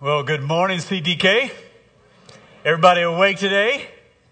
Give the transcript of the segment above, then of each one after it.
Well, good morning, CDK. Everybody awake today?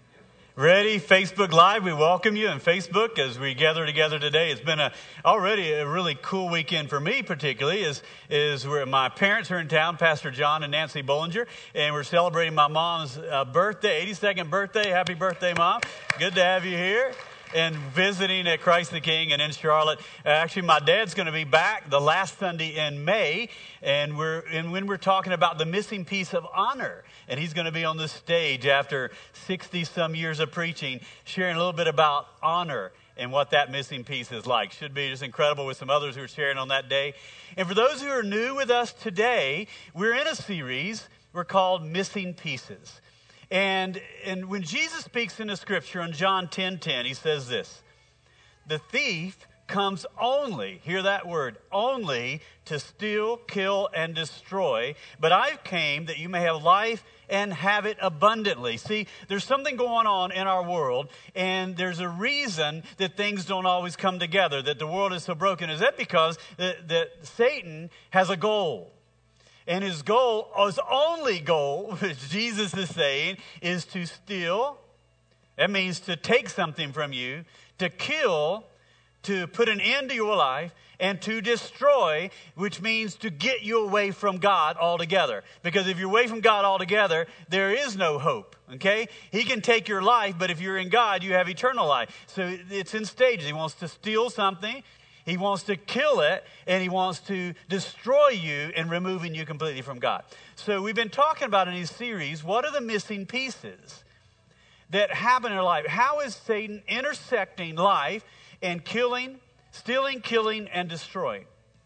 Ready? Facebook Live, we welcome you on Facebook as we gather together today. It's been already a really cool weekend for me, particularly, is where my parents are in town, Pastor John and Nancy Bollinger, and we're celebrating my mom's birthday, 82nd birthday. Happy birthday, Mom. Good to have you here. And visiting at Christ the King and in Charlotte. Actually, my dad's going to be back the last Sunday in May, and when we're talking about the missing piece of honor, and he's going to be on the stage after 60-some years of preaching, sharing a little bit about honor and what that missing piece is like. Should be just incredible with some others who are sharing on that day. And for those who are new with us today, we're in a series we're called Missing Pieces. And when Jesus speaks in the scripture in John 10:10, he says this: the thief comes only, hear that word, only to steal, kill, and destroy. But I came that you may have life and have it abundantly. See, there's something going on in our world, and there's a reason that things don't always come together, that the world is so broken. Is that because that Satan has a goal? And his goal, his only goal, which Jesus is saying, is to steal. That means to take something from you, to kill, to put an end to your life, and to destroy, which means to get you away from God altogether. Because if you're away from God altogether, there is no hope, okay? He can take your life, but if you're in God, you have eternal life. So it's in stages. He wants to steal something. He wants to kill it, and he wants to destroy you and removing you completely from God. So we've been talking about in these series, what are the missing pieces that happen in our life? How is Satan intersecting life and killing, stealing, killing, and destroying?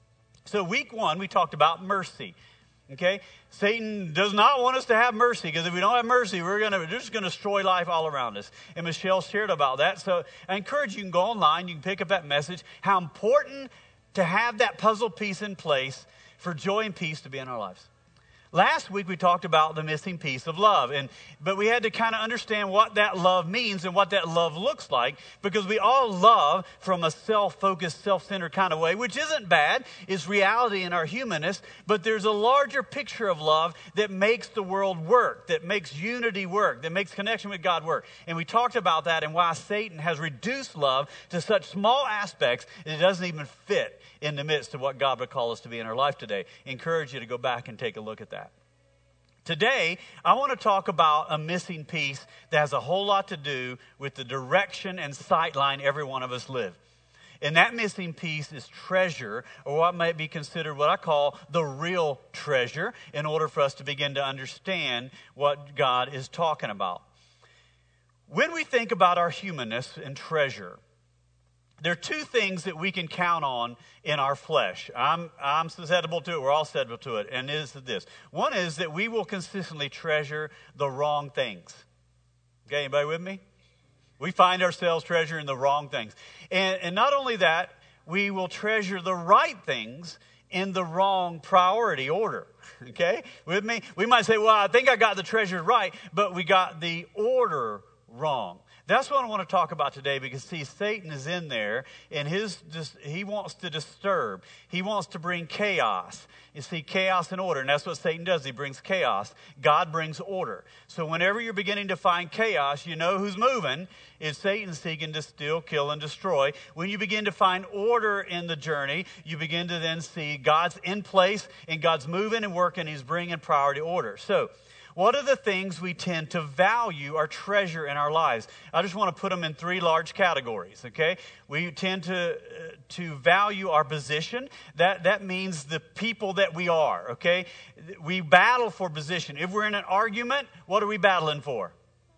So week 1, we talked about mercy. Okay? Satan does not want us to have mercy, because if we don't have mercy, we're just going to destroy life all around us. And Michelle shared about that. So I encourage you can go online, you can pick up that message, how important to have that puzzle piece in place for joy and peace to be in our lives. Last week we talked about the missing piece of love, but we had to kind of understand what that love means and what that love looks like, because we all love from a self-focused, self-centered kind of way, which isn't bad. It's reality in our humanness, but there's a larger picture of love that makes the world work, that makes unity work, that makes connection with God work. And we talked about that and why Satan has reduced love to such small aspects that it doesn't even fit in the midst of what God would call us to be in our life today. Encourage you to go back and take a look at that. Today, I want to talk about a missing piece that has a whole lot to do with the direction and sight line every one of us live. And that missing piece is treasure, or what might be considered what I call the real treasure, in order for us to begin to understand what God is talking about. When we think about our humanness and treasure, there are two things that we can count on in our flesh. I'm susceptible to it. We're all susceptible to it. And it is this. One is that we will consistently treasure the wrong things. Okay, anybody with me? We find ourselves treasuring the wrong things. And not only that, we will treasure the right things in the wrong priority order. Okay, with me? We might say, well, I think I got the treasure right, but we got the order wrong. That's what I want to talk about today, because, see, Satan is in there, and he wants to disturb. He wants to bring chaos. You see, chaos and order, and that's what Satan does. He brings chaos. God brings order. So whenever you're beginning to find chaos, you know who's moving. It's Satan seeking to steal, kill, and destroy. When you begin to find order in the journey, you begin to then see God's in place, and God's moving and working. He's bringing priority order. So what are the things we tend to value or treasure in our lives? I just want to put them in 3 large categories, okay? We tend to value our position. That means the people that we are, okay? We battle for position. If we're in an argument, what are we battling for?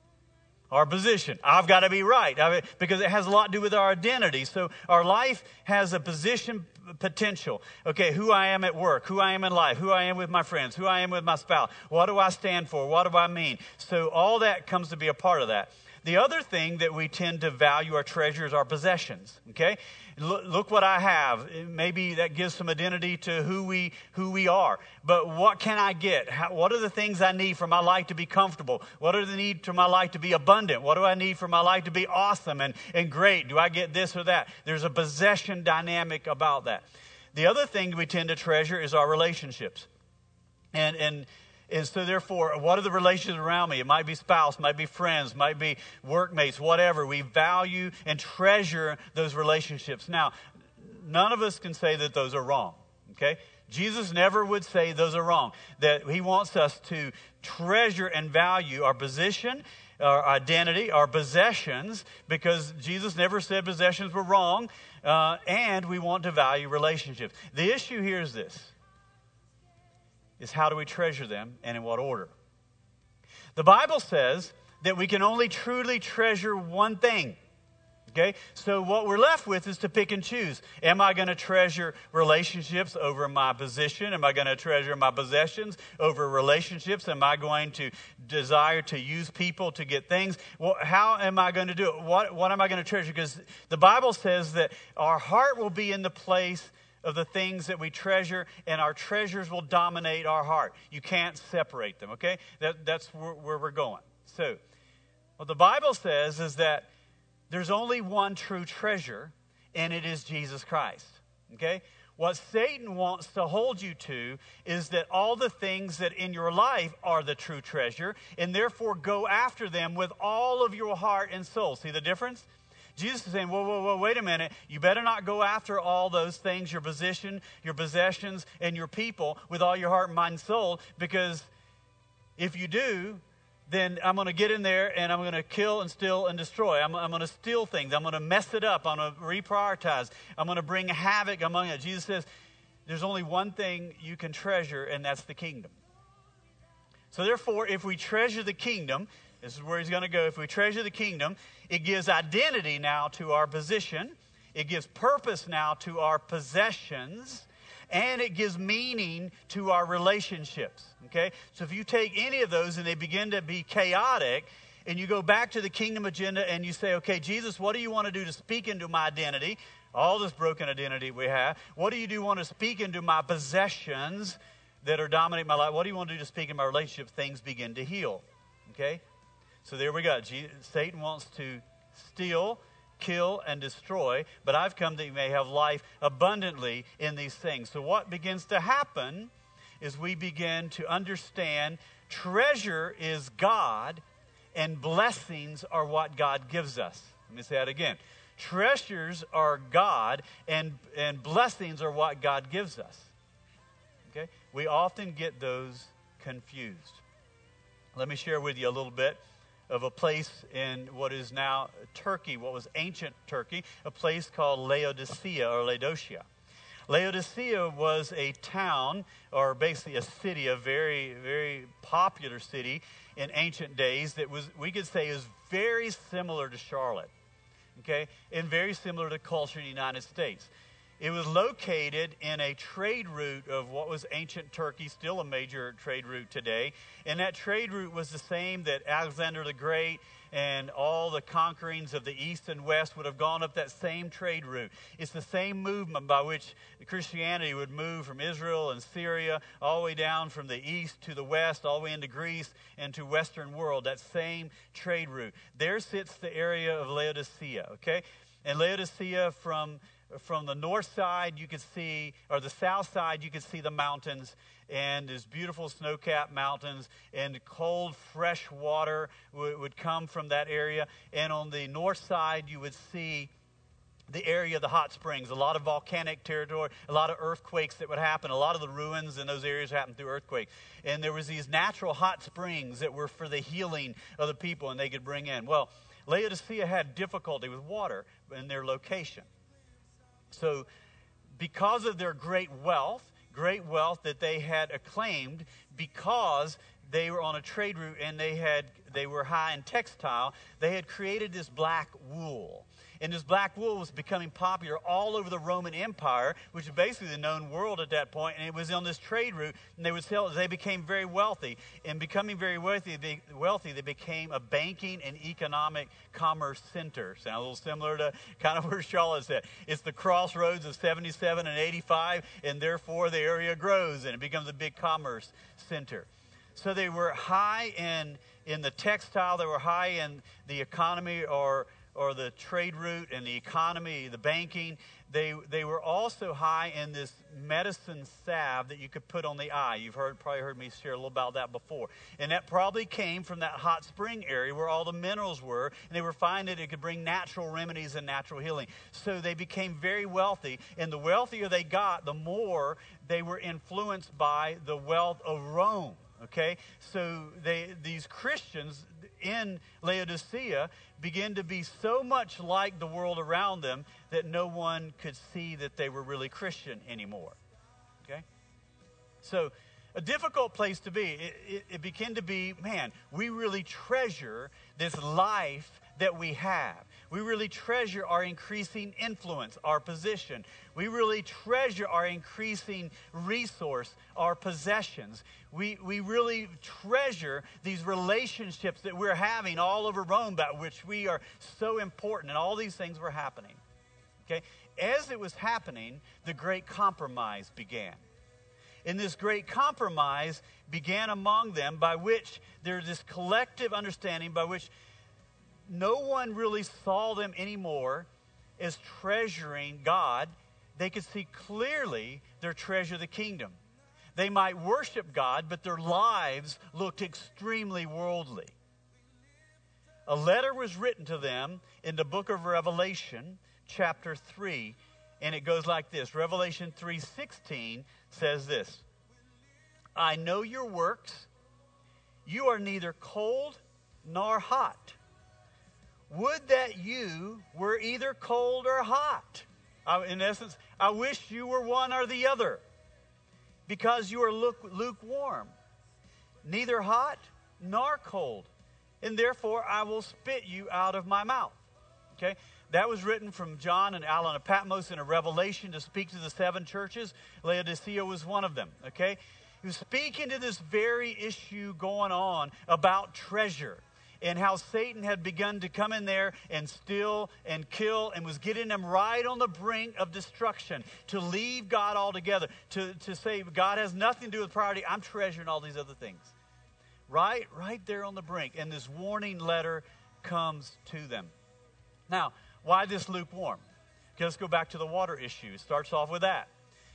Our position. I've got to be right, because it has a lot to do with our identity. So our life has a position potential. Okay, who I am at work, who I am in life, who I am with my friends, who I am with my spouse. What do I stand for? What do I mean? So all that comes to be a part of that. The other thing that we tend to value or treasure is our possessions, okay? Look what I have. Maybe that gives some identity to who we are. But what can I get? What are the things I need for my life to be comfortable? What are the needs for my life to be abundant? What do I need for my life to be awesome and great? Do I get this or that? There's a possession dynamic about that. The other thing we tend to treasure is our relationships. And And so therefore, what are the relationships around me? It might be spouse, might be friends, might be workmates, whatever. We value and treasure those relationships. Now, none of us can say that those are wrong, okay? Jesus never would say those are wrong. That he wants us to treasure and value our position, our identity, our possessions, because Jesus never said possessions were wrong, and we want to value relationships. The issue here is this, is how do we treasure them and in what order? The Bible says that we can only truly treasure one thing. Okay, so what we're left with is to pick and choose. Am I going to treasure relationships over my position? Am I going to treasure my possessions over relationships? Am I going to desire to use people to get things? Well, how am I going to do it? What am I going to treasure? Because the Bible says that our heart will be in the place of the things that we treasure, and our treasures will dominate our heart. You can't separate them, okay? That's where we're going. So, what the Bible says is that there's only one true treasure, and it is Jesus Christ. Okay? What Satan wants to hold you to is that all the things that in your life are the true treasure, and therefore go after them with all of your heart and soul. See the difference? Jesus is saying, whoa, wait a minute. You better not go after all those things, your position, your possessions, and your people with all your heart, mind, and soul, because if you do, then I'm going to get in there and I'm going to kill and steal and destroy. I'm going to steal things. I'm going to mess it up. I'm going to reprioritize. I'm going to bring havoc among it. Jesus says there's only one thing you can treasure, and that's the kingdom. So therefore, if we treasure the kingdom, this is where he's going to go. If we treasure the kingdom, it gives identity now to our position. It gives purpose now to our possessions. And it gives meaning to our relationships, okay? So if you take any of those and they begin to be chaotic, and you go back to the kingdom agenda and you say, okay, Jesus, what do you want to do to speak into my identity, all this broken identity we have? What do you want to speak into my possessions that are dominating my life? What do you want to do to speak in my relationships? Things begin to heal, okay? So there we go. Satan wants to steal, kill, and destroy, but I've come that you may have life abundantly in these things. So what begins to happen is we begin to understand treasure is God and blessings are what God gives us. Let me say that again. Treasures are God and blessings are what God gives us. Okay? We often get those confused. Let me share with you a little bit of a place in what is now Turkey, what was ancient Turkey, a place called Laodicea or Laodicea. Laodicea was a town, or basically a city, a very, very popular city in ancient days that was, we could say, is very similar to Charlotte, okay, and very similar to culture in the United States. It was located in a trade route of what was ancient Turkey, still a major trade route today. And that trade route was the same that Alexander the Great and all the conquerings of the East and West would have gone up that same trade route. It's the same movement by which Christianity would move from Israel and Syria all the way down from the East to the West, all the way into Greece and to Western world, that same trade route. There sits the area of Laodicea, okay? And Laodicea from the north side, you could see, or the south side, you could see the mountains and these beautiful snow-capped mountains, and cold, fresh water would come from that area. And on the north side, you would see the area of the hot springs, a lot of volcanic territory, a lot of earthquakes that would happen. A lot of the ruins in those areas happened through earthquakes. And there was these natural hot springs that were for the healing of the people, and they could bring in. Well, Laodicea had difficulty with water in their location. So because of their great wealth that they had acclaimed, because they were on a trade route and they were high in textile, they had created this black wool. And this black wool was becoming popular all over the Roman Empire, which is basically the known world at that point. And it was on this trade route, and they would sell it. They became very wealthy. And becoming very wealthy, they became a banking and economic commerce center. Sounds a little similar to kind of where Charlotte's at. It's the crossroads of 77 and 85, and therefore the area grows, and it becomes a big commerce center. So they were high in the textile. They were high in the economy or or the trade route and the economy, the banking. They were also high in this medicine salve that you could put on the eye. You've probably heard me share a little about that before. And that probably came from that hot spring area where all the minerals were. And they were finding that it could bring natural remedies and natural healing. So they became very wealthy. And the wealthier they got, the more they were influenced by the wealth of Rome. Okay, so these Christians in Laodicea began to be so much like the world around them that no one could see that they were really Christian anymore. Okay, so a difficult place to be. It began to be, man, we really treasure this life that we have. We really treasure our increasing influence, our position. We really treasure our increasing resource, our possessions. We really treasure these relationships that we're having all over Rome, about which we are so important, and all these things were happening. Okay? As it was happening, the great compromise began. And this great compromise began among them, by which there's this collective understanding by which no one really saw them anymore as treasuring God. They could see clearly their treasure, the kingdom. They might worship God, but their lives looked extremely worldly. A letter was written to them in the book of Revelation, chapter 3, and it goes like this. Revelation 3:16 says this: I know your works. You are neither cold nor hot. Would that you were either cold or hot. In essence, I wish you were one or the other, because you are lukewarm, neither hot nor cold, and therefore I will spit you out of my mouth. Okay, that was written from John and Alan of Patmos in a revelation to speak to the 7 churches. Laodicea was one of them. Okay, he was speaking to this very issue going on about treasure, and how Satan had begun to come in there and steal and kill, and was getting them right on the brink of destruction, to leave God altogether, to say God has nothing to do with priority. I'm treasuring all these other things. Right there on the brink. And this warning letter comes to them. Now, why this lukewarm? Okay, let's go back to the water issue. It starts off with that.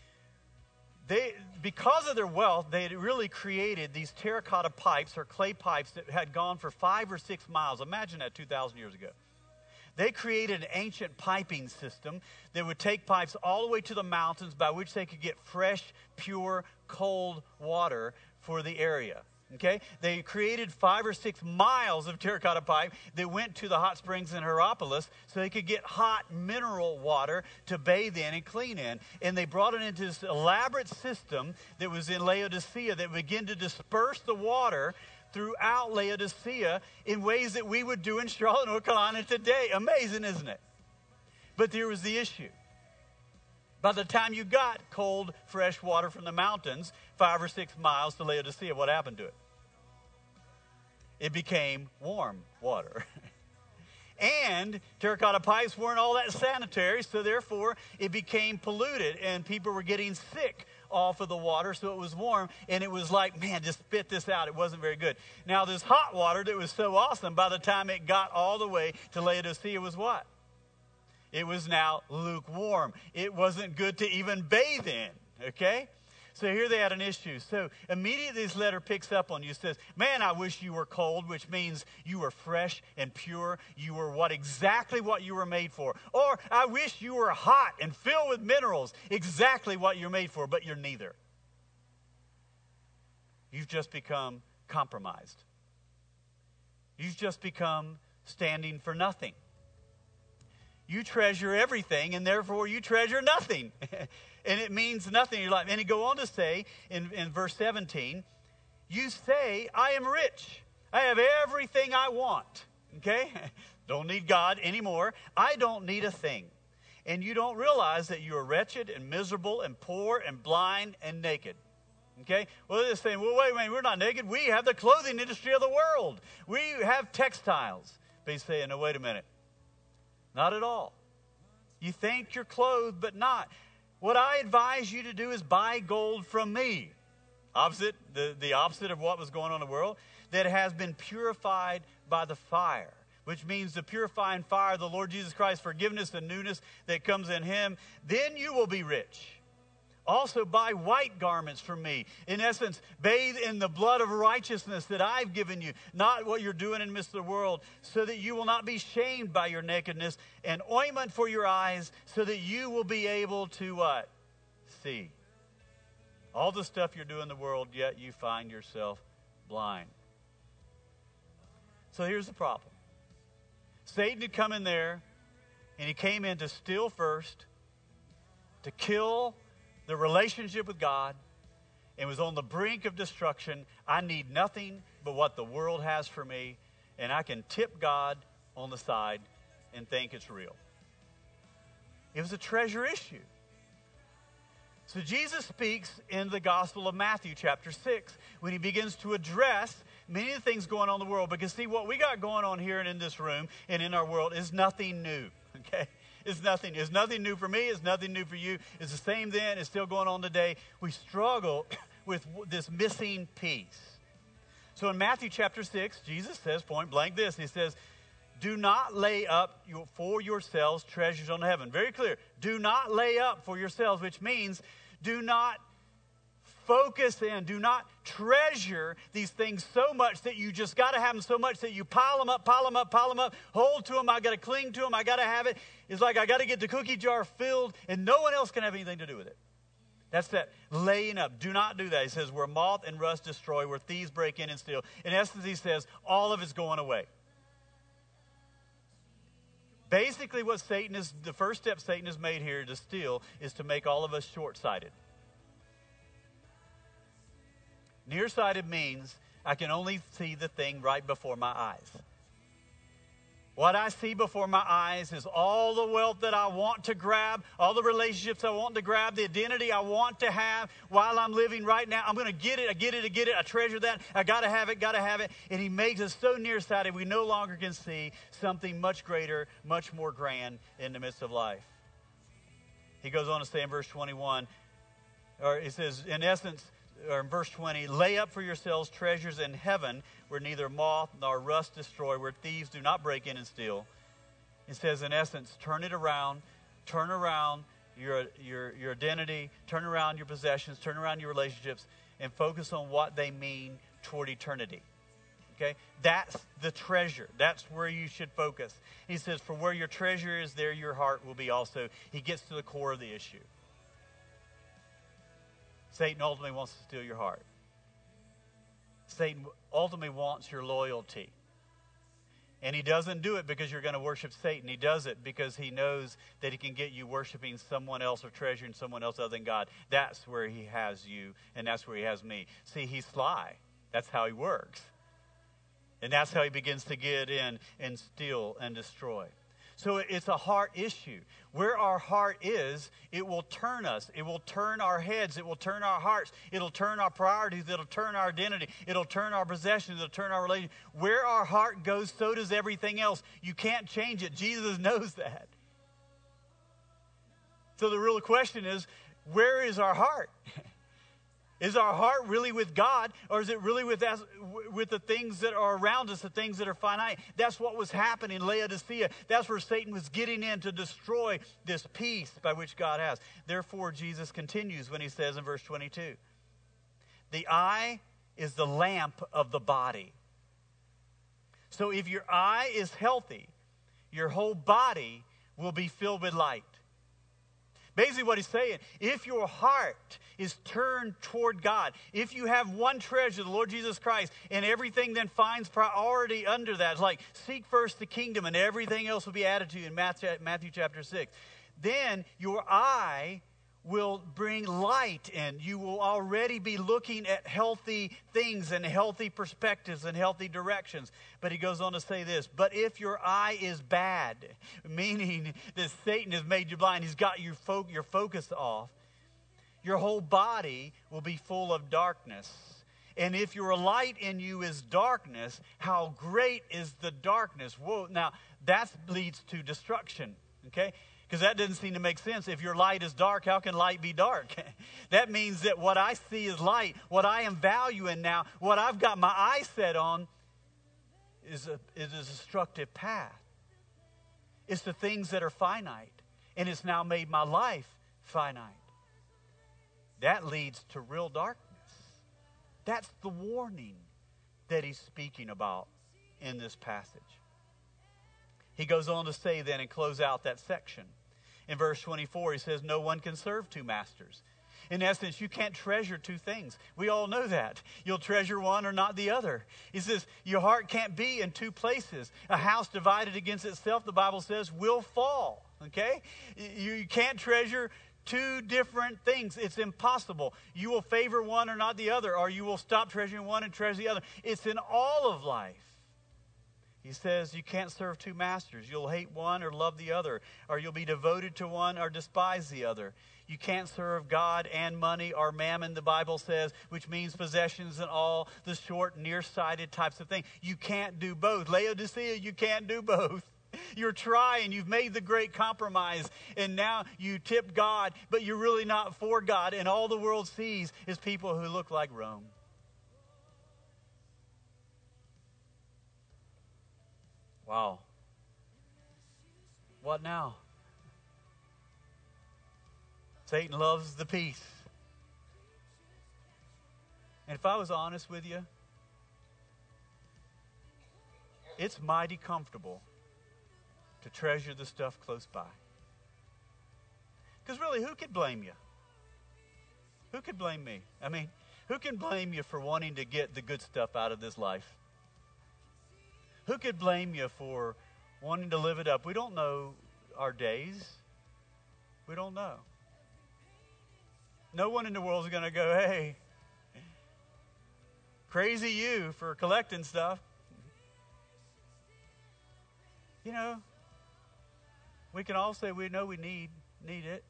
Because of their wealth, they had really created these terracotta pipes or clay pipes that had gone for 5 or 6 miles. Imagine that 2,000 years ago. They created an ancient piping system that would take pipes all the way to the mountains, by which they could get fresh, pure, cold water for the area. Okay, they created 5 or 6 miles of terracotta pipe that went to the hot springs in Hierapolis, so they could get hot mineral water to bathe in and clean in. And they brought it into this elaborate system that was in Laodicea that began to disperse the water throughout Laodicea in ways that we would do in Charlotte, North Carolina today. Amazing, isn't it? But there was the issue. By the time you got cold, fresh water from the mountains, 5 or 6 miles to Laodicea, what happened to it? It became warm water. And terracotta pipes weren't all that sanitary, so therefore it became polluted, and people were getting sick off of the water, so it was warm, and it was like, man, just spit this out. It wasn't very good. Now, this hot water that was so awesome, by the time it got all the way to Laodicea, was what? It was now lukewarm. It wasn't good to even bathe in, okay? So here they had an issue. So immediately this letter picks up on you. It says, man, I wish you were cold, which means you were fresh and pure. You were exactly what you were made for. Or I wish you were hot and filled with minerals, exactly what you're made for, but you're neither. You've just become compromised. You've just become standing for nothing. You treasure everything, and therefore you treasure nothing. And it means nothing in your life. And he go on to say in verse 17, you say, I am rich. I have everything I want. Okay? Don't need God anymore. I don't need a thing. And you don't realize that you are wretched and miserable and poor and blind and naked. Okay? Well, they're saying, well, wait a minute, we're not naked. We have the clothing industry of the world. We have textiles. But he's saying, no, wait a minute. Not at all. You think you're clothed, but not. What I advise you to do is buy gold from me. The opposite of what was going on in the world. That has been purified by the fire. which means the purifying fire of the Lord Jesus Christ, forgiveness and newness that comes in him, then you will be rich. Also buy white garments from me. In essence, bathe in the blood of righteousness that I've given you, not what you're doing in the midst of the world, so that you will not be shamed by your nakedness, and ointment for your eyes, so that you will be able to what? See. All the stuff you're doing in the world, yet you find yourself blind. So here's the problem. Satan had come in there, and he came in to steal first, to kill the relationship with God, and was on the brink of destruction. I need nothing but what the world has for me, and I can tip God on the side and think it's real. It was a treasure issue. So Jesus speaks in the Gospel of Matthew chapter 6 when he begins to address many of the things going on in the world. Because see, what we got going on here and in this room and in our world is nothing new, okay? It's nothing new for me. It's nothing new for you. It's the same then. It's still going on today. We struggle with this missing piece. So in Matthew chapter 6, Jesus says point blank this. He says, do not lay up for yourselves treasures on heaven. Very clear. Do not lay up for yourselves, which means do not focus in, do not treasure these things so much that you just got to have them so much that you pile them up, hold to them, I got to cling to them, I got to have it. It's like I got to get the cookie jar filled and no one else can have anything to do with it. That's that laying up. Do not do that. He says where moth and rust destroy, where thieves break in and steal. In essence, he says all of it's going away. Basically what the first step Satan has made here to steal is to make all of us short-sighted. Nearsighted means I can only see the thing right before my eyes. What I see before my eyes is all the wealth that I want to grab, all the relationships I want to grab, the identity I want to have while I'm living right now. I'm going to get it, I get it. I treasure that. I got to have it. And he makes us so nearsighted we no longer can see something much greater, much more grand in the midst of life. He goes on to say in verse 21, or he says, in essence, or in verse 20, lay up for yourselves treasures in heaven where neither moth nor rust destroy, where thieves do not break in and steal. It says, in essence, turn around your identity, turn around your possessions, turn around your relationships, and focus on what they mean toward eternity. Okay? That's the treasure. That's where you should focus. He says, for where your treasure is, there your heart will be also. He gets to the core of the issue. Satan ultimately wants to steal your heart. Satan ultimately wants your loyalty. And he doesn't do it because you're going to worship Satan. He does it because he knows that he can get you worshiping someone else or treasuring someone else other than God. That's where he has you, and that's where he has me. See, he's sly. That's how he works. And that's how he begins to get in and steal and destroy. So it's a heart issue. Where our heart is, it will turn us. It will turn our heads. It will turn our hearts. It'll turn our priorities. It'll turn our identity. It'll turn our possessions. It'll turn our relationship. Where our heart goes, so does everything else. You can't change it. Jesus knows that. So the real question is, where is our heart? Is our heart really with God, or is it really with the things that are around us, the things that are finite? That's what was happening in Laodicea. That's where Satan was getting in to destroy this peace by which God has. Therefore, Jesus continues when he says in verse 22, the eye is the lamp of the body. So if your eye is healthy, your whole body will be filled with light. Basically what he's saying, if your heart is turned toward God, if you have one treasure, the Lord Jesus Christ, and everything then finds priority under that, it's like seek first the kingdom and everything else will be added to you in Matthew chapter 6, then your eye will bring light in. You will already be looking at healthy things and healthy perspectives and healthy directions. But he goes on to say this, but if your eye is bad, meaning that Satan has made you blind, he's got your focus off, your whole body will be full of darkness. And if your light in you is darkness, how great is the darkness? Whoa, now that leads to destruction, okay? Because that doesn't seem to make sense. If your light is dark, how can light be dark? That means that what I see is light, what I am valuing now, what I've got my eye set on is a destructive path. It's the things that are finite, and it's now made my life finite. That leads to real darkness. That's the warning that he's speaking about in this passage. He goes on to say then and close out that section. In verse 24, he says, no one can serve two masters. In essence, you can't treasure two things. We all know that. You'll treasure one or not the other. He says, your heart can't be in two places. A house divided against itself, the Bible says, will fall. Okay? You can't treasure two different things. It's impossible. You will favor one or not the other, or you will stop treasuring one and treasure the other. It's in all of life. He says you can't serve two masters. You'll hate one or love the other, or you'll be devoted to one or despise the other. You can't serve God and money or mammon, the Bible says, which means possessions and all the short, nearsighted types of things. You can't do both. Laodicea, you can't do both. You're trying. You've made the great compromise, and now you tip God, but you're really not for God, and all the world sees is people who look like Rome. Wow. What now? Satan loves the peace. And if I was honest with you, it's mighty comfortable to treasure the stuff close by. Because really, who could blame you? Who could blame me? I mean, who can blame you for wanting to get the good stuff out of this life? Who could blame you for wanting to live it up? We don't know our days. We don't know. No one in the world is going to go, hey, crazy you for collecting stuff. You know, we can all say we know we need it.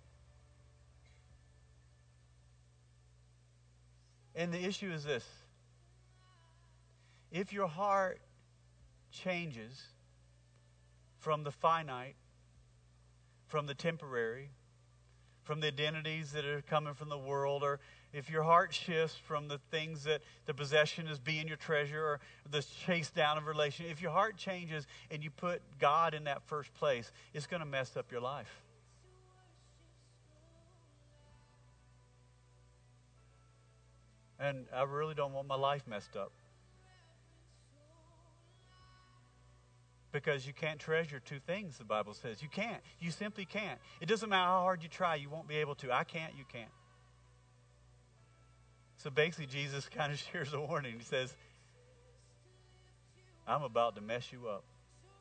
And the issue is this. If your heart changes from the finite, from the temporary, from the identities that are coming from the world, or if your heart shifts from the things that the possession is being your treasure, or the chase down of relation, if your heart changes and you put God in that first place, it's going to mess up your life. And I really don't want my life messed up. Because you can't treasure two things, the Bible says. You can't. You simply can't. It doesn't matter how hard you try, you won't be able to. I can't, you can't. So basically, Jesus kind of shares a warning. He says, I'm about to mess you up.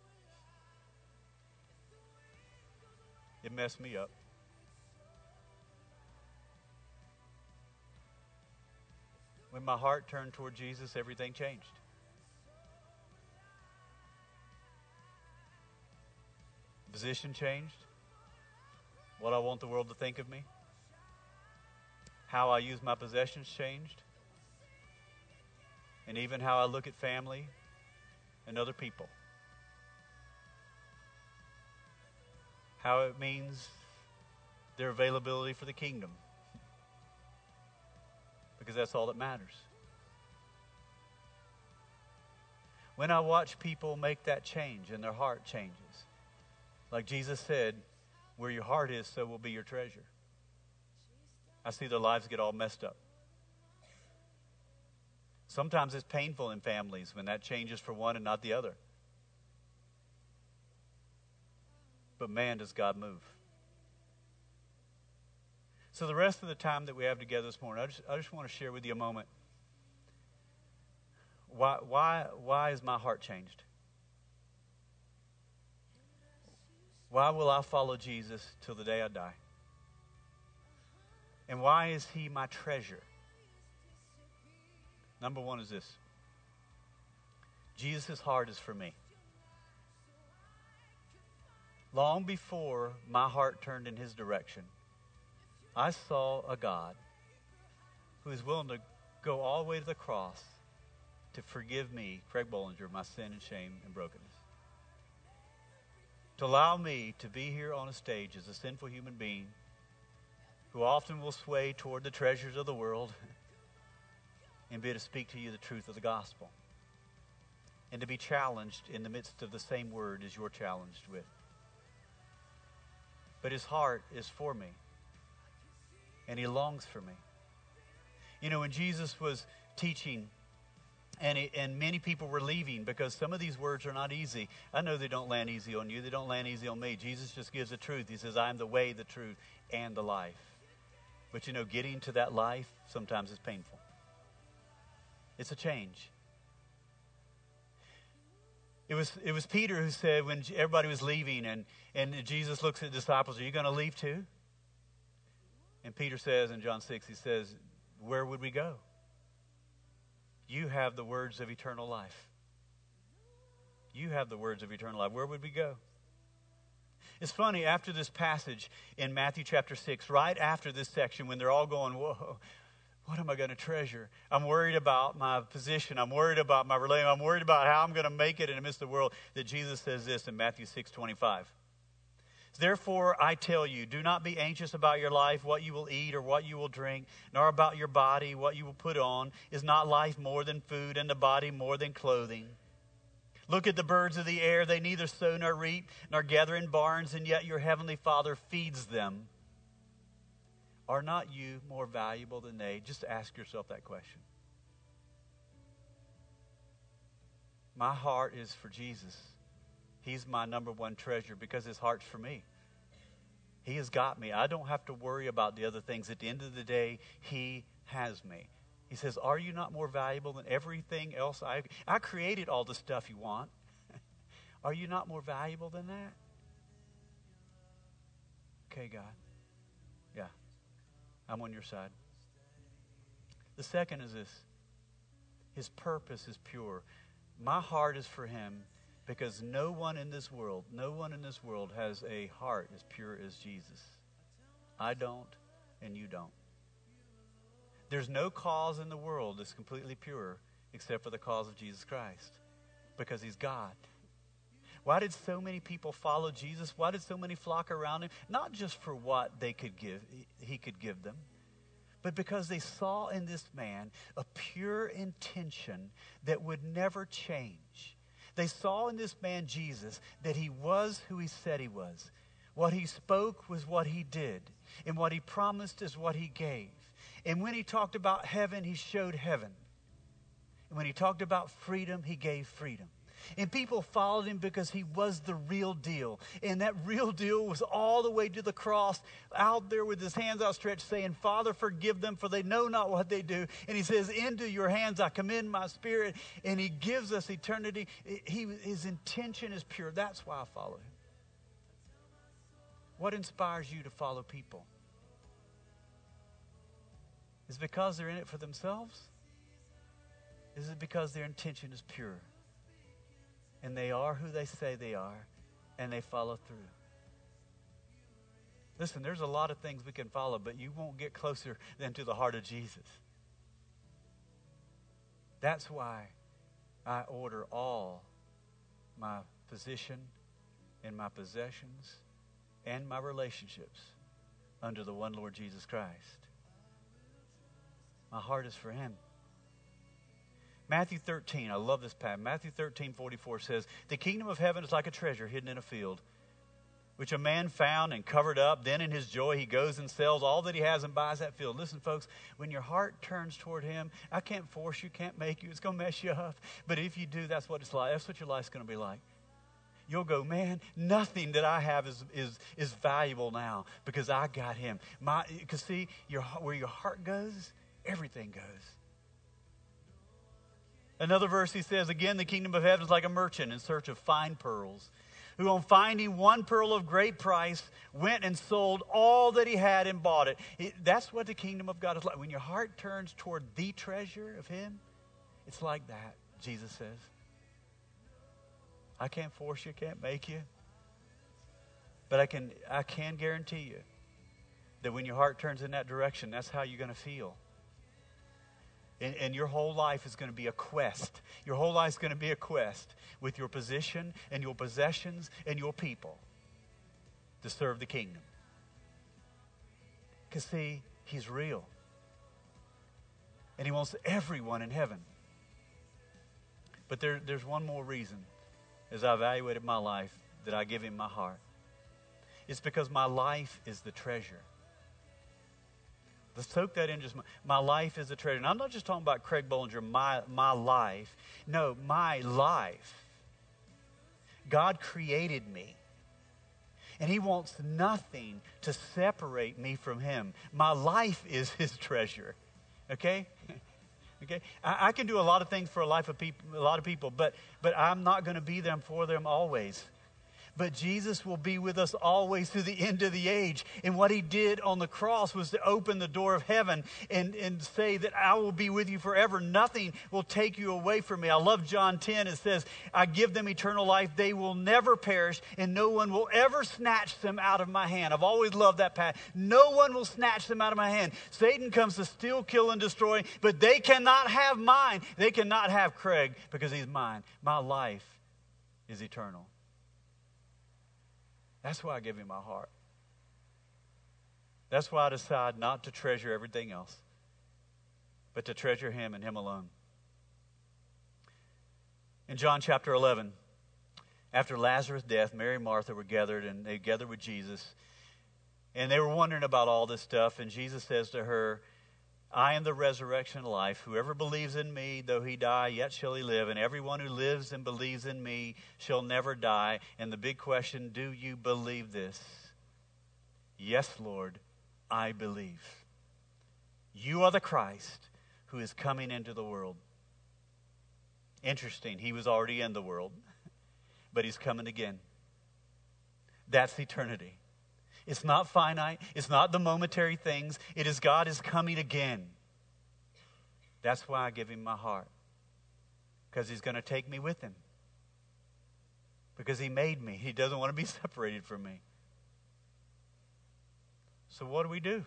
It messed me up. When my heart turned toward Jesus, everything changed. Position changed. What I want the world to think of me. How I use my possessions changed. And even how I look at family and other people. How it means their availability for the kingdom. Because that's all that matters. When I watch people make that change and their heart changes, like Jesus said, where your heart is, so will be your treasure. I see their lives get all messed up. Sometimes it's painful in families when that changes for one and not the other. But man, does God move. So the rest of the time that we have together this morning, I just want to share with you a moment. Why is my heart changed? Why will I follow Jesus till the day I die? And why is he my treasure? Number one is this. Jesus' heart is for me. Long before my heart turned in his direction, I saw a God who is willing to go all the way to the cross to forgive me, Craig Bollinger, my sin and shame and brokenness. To allow me to be here on a stage as a sinful human being who often will sway toward the treasures of the world and be able to speak to you the truth of the gospel. and to be challenged in the midst of the same word as you're challenged with. But his heart is for me, and he longs for me. You know, when Jesus was teaching, and many people were leaving because some of these words are not easy. I know they don't land easy on you. They don't land easy on me. Jesus just gives the truth. He says, I am the way, the truth, and the life. But you know, getting to that life sometimes is painful. It's a change. It was Peter who said when everybody was leaving and Jesus looks at the disciples, are you going to leave too? And Peter says in John 6, he says, where would we go? You have the words of eternal life. You have the words of eternal life. Where would we go? It's funny, after this passage in Matthew chapter 6, right after this section, when they're all going, whoa, what am I going to treasure? I'm worried about my position. I'm worried about my relationship. I'm worried about how I'm going to make it in the midst of the world. That Jesus says this in Matthew 6:25. Therefore, I tell you, do not be anxious about your life, what you will eat or what you will drink, nor about your body, what you will put on. Is not life more than food, and the body more than clothing? Look at the birds of the air. They neither sow nor reap, nor gather in barns, and yet your heavenly Father feeds them. Are not you more valuable than they? Just ask yourself that question. My heart is for Jesus. He's my number one treasure because his heart's for me. He has got me. I don't have to worry about the other things. At the end of the day, he has me. He says, are you not more valuable than everything else? I created all the stuff you want. Are you not more valuable than that? Okay, God. Yeah, I'm on your side. The second is this. His purpose is pure. My heart is for him. Because no one in this world has a heart as pure as Jesus. I don't, and you don't. There's no cause in the world that's completely pure except for the cause of Jesus Christ. Because he's God. Why did so many people follow Jesus? Why did so many flock around him? Not just for what he could give them, but because they saw in this man a pure intention that would never change. They saw in this man, Jesus, that he was who he said he was. What he spoke was what he did. And what he promised is what he gave. And when he talked about heaven, he showed heaven. And when he talked about freedom, he gave freedom. And people followed him because he was the real deal. And that real deal was all the way to the cross, out there with his hands outstretched, saying, Father, forgive them, for they know not what they do. And he says, into your hands I commend my spirit. And he gives us eternity. His intention is pure. That's why I follow him. What inspires you to follow people? Is it because they're in it for themselves? Is it because their intention is pure? And they are who they say they are, and they follow through. Listen, there's a lot of things we can follow, but you won't get closer than to the heart of Jesus. That's why I order all my position and my possessions and my relationships under the one Lord Jesus Christ. My heart is for him. Matthew 13, I love this passage. Matthew 13:44 says, the kingdom of heaven is like a treasure hidden in a field, which a man found and covered up. Then in his joy, he goes and sells all that he has and buys that field. Listen, folks, when your heart turns toward him, I can't force you, can't make you. It's going to mess you up. But if you do, that's what it's like. That's what your life's going to be like. You'll go, man, nothing that I have is valuable now because I got him. Because see, where your heart goes, everything goes. Another verse he says, again, the kingdom of heaven is like a merchant in search of fine pearls, who on finding one pearl of great price went and sold all that he had and bought it. That's what the kingdom of God is like. When your heart turns toward the treasure of him, it's like that, Jesus says. I can't force you, can't make you. But I can guarantee you that when your heart turns in that direction, that's how you're going to feel. And your whole life is going to be a quest. Your whole life is going to be a quest with your position and your possessions and your people to serve the kingdom. Because see, he's real. And he wants everyone in heaven But there's one more reason, as I evaluated my life, that I give him my heart. It's because my life is the treasure. Let's soak that in just my life is a treasure. And I'm not just talking about Craig Bollinger, my life. No, my life. God created me. And he wants nothing to separate me from him. My life is his treasure. Okay? Okay? I can do a lot of things for a lot of people, but I'm not going to be there for them always. But Jesus will be with us always to the end of the age. And what he did on the cross was to open the door of heaven and say that I will be with you forever. Nothing will take you away from me. I love John 10. It says, I give them eternal life. They will never perish, and no one will ever snatch them out of my hand. I've always loved that passage. No one will snatch them out of my hand. Satan comes to steal, kill, and destroy, but they cannot have mine. They cannot have Craig because he's mine. My life is eternal. That's why I give him my heart. That's why I decide not to treasure everything else, but to treasure him and him alone. In John chapter 11, after Lazarus' death, Mary and Martha were gathered, and they gathered with Jesus. And they were wondering about all this stuff, and Jesus says to her, I am the resurrection and life. Whoever believes in me, though he die, yet shall he live. And everyone who lives and believes in me shall never die. And the big question, do you believe this? Yes, Lord, I believe. You are the Christ who is coming into the world. Interesting, he was already in the world, but he's coming again. That's eternity. It's not finite. It's not the momentary things. It is God is coming again. That's why I give him my heart. Because he's going to take me with him. Because he made me. He doesn't want to be separated from me. So what do?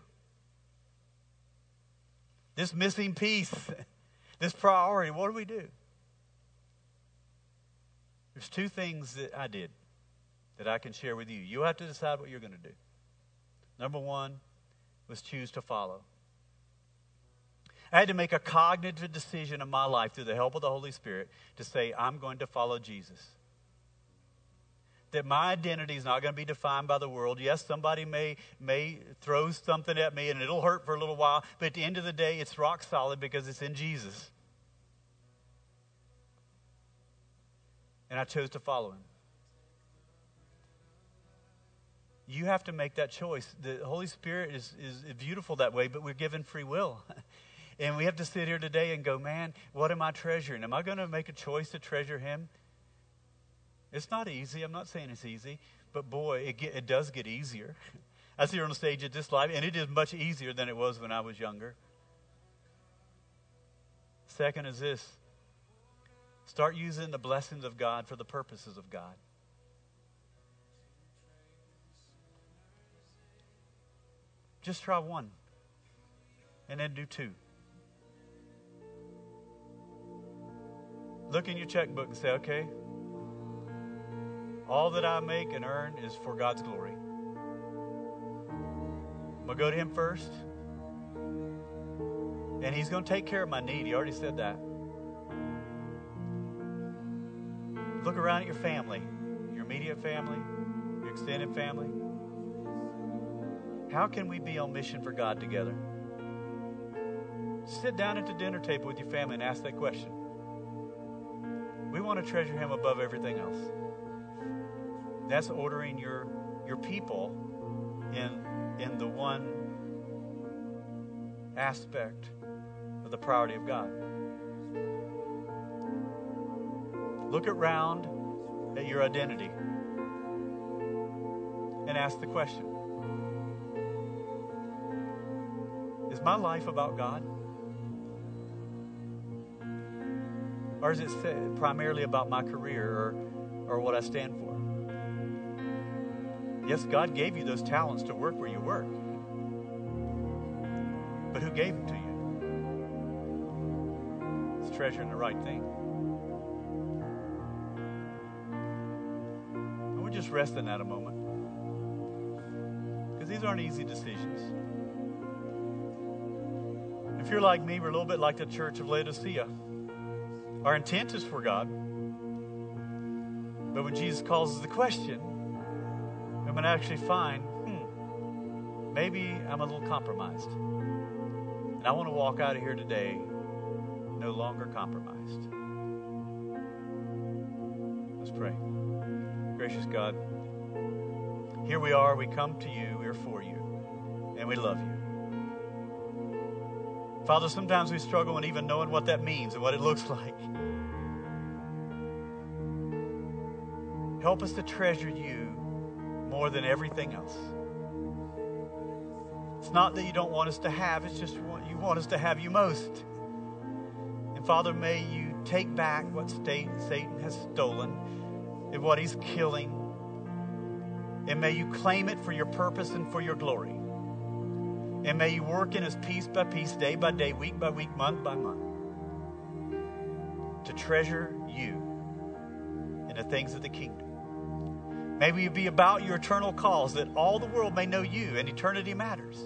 This missing piece, this priority, what do? There's two things that I did that I can share with you. You have to decide what you're going to do. Number one was choose to follow. I had to make a cognitive decision in my life through the help of the Holy Spirit to say, I'm going to follow Jesus. That my identity is not going to be defined by the world. Yes, somebody may throw something at me and it'll hurt for a little while, but at the end of the day, it's rock solid because it's in Jesus. And I chose to follow him. You have to make that choice. The Holy Spirit is beautiful that way, but we're given free will. And we have to sit here today and go, man, what am I treasuring? Am I going to make a choice to treasure him? It's not easy. I'm not saying it's easy. But boy, it does get easier. I sit here on the stage at this life, and it is much easier than it was when I was younger. Second is this. Start using the blessings of God for the purposes of God. Just try one, and then do two. Look in your checkbook and say, okay, all that I make and earn is for God's glory. I'm going to go to him first, and he's going to take care of my need. He already said that. Look around at your family, your immediate family, your extended family. How can we be on mission for God together? Sit down at the dinner table with your family and ask that question. We want to treasure him above everything else. That's ordering your people in the one aspect of the priority of God. Look around at your identity and ask the question. Is my life about God? Or is it primarily about my career or what I stand for? Yes, God gave you those talents to work where you work. But who gave them to you? It's treasuring the right thing. And we'll just rest in that a moment. Because these aren't easy decisions. If you're like me, we're a little bit like the church of Laodicea. Our intent is for God. But when Jesus calls us the question, we're going to actually find, maybe I'm a little compromised. And I want to walk out of here today no longer compromised. Let's pray. Gracious God, here we are. We come to you. We're for you. And we love you. Father, sometimes we struggle in even knowing what that means and what it looks like. Help us to treasure you more than everything else. It's not that you don't want us to have, it's just you want us to have you most. And Father, may you take back what Satan has stolen and what he's killing. And may you claim it for your purpose and for your glory. And may you work in us piece by piece, day by day, week by week, month by month, to treasure you and the things of the kingdom. May we be about your eternal cause, that all the world may know you and eternity matters.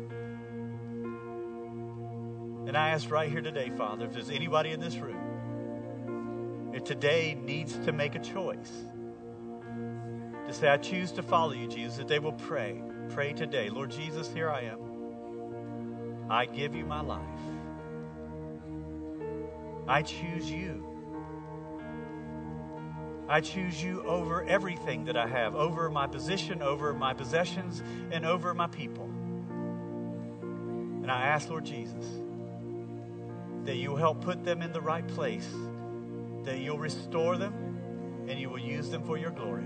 And I ask right here today, Father, if there's anybody in this room that today needs to make a choice to say, I choose to follow you, Jesus, that they will pray. Pray today. Lord Jesus, here I am. I give you my life. I choose you. I choose you over everything that I have, over my position, over my possessions, and over my people. And I ask, Lord Jesus, that you will help put them in the right place, that you'll restore them, and you will use them for your glory.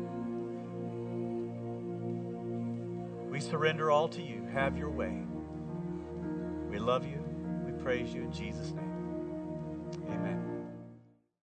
We surrender all to you. Have your way. We love you. We praise you in Jesus' name.